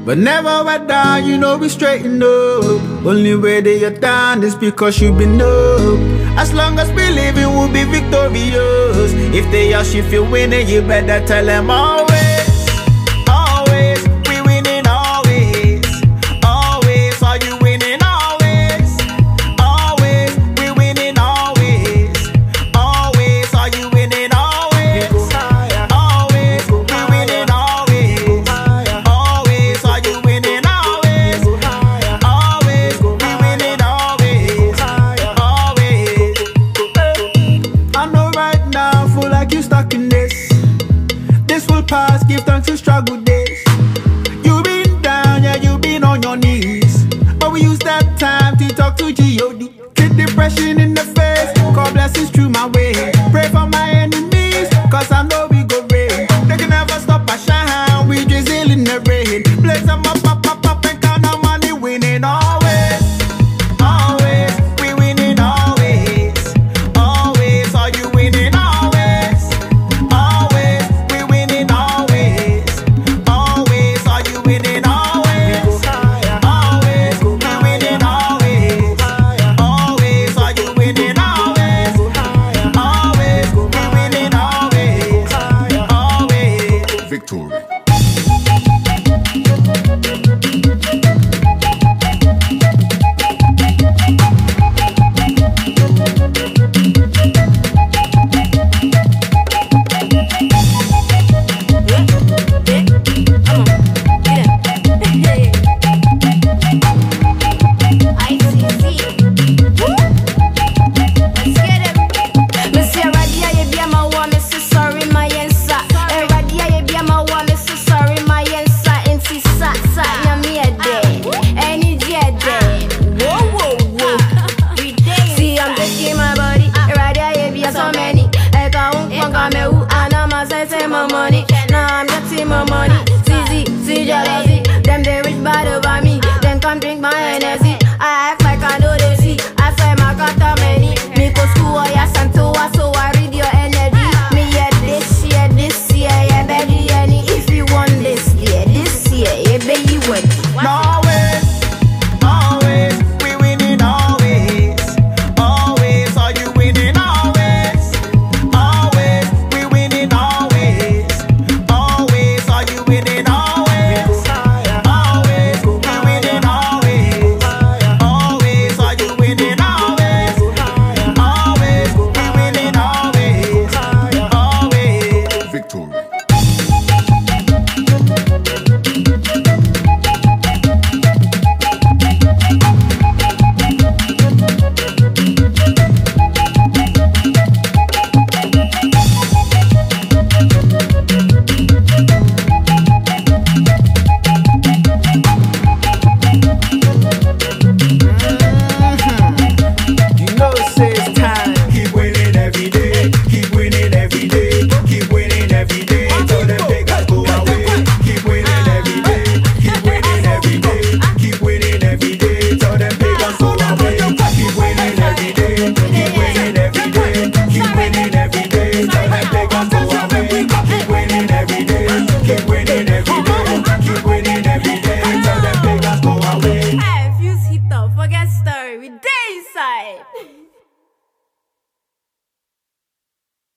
But never let down, you know we straighten up. Only way that you're down is because you've been up. As long as we living, we'll be victorious. If they ask if you're winning, you better tell them always. Always, we winning always. Always, are you winning always? Always, we winning always. Always, are you winning always? Always, we winning always. Always, are you winning always? Always, we winning always. Always. I know right now, feel like you stuck in this. This will pass, give thanks to struggle days. You been down, yeah, you been on your knees. But we use that time to talk to G.O.D. Kick depression in the face, call blessings through my way. Pray for my enemies, cause I know we go rain. They can never stop our shine, we drizzle in the rain. Blaze them up, and count our money, winning always. Always, we winning always. Always, are you winning always? Always, we winning always. Always, are you winning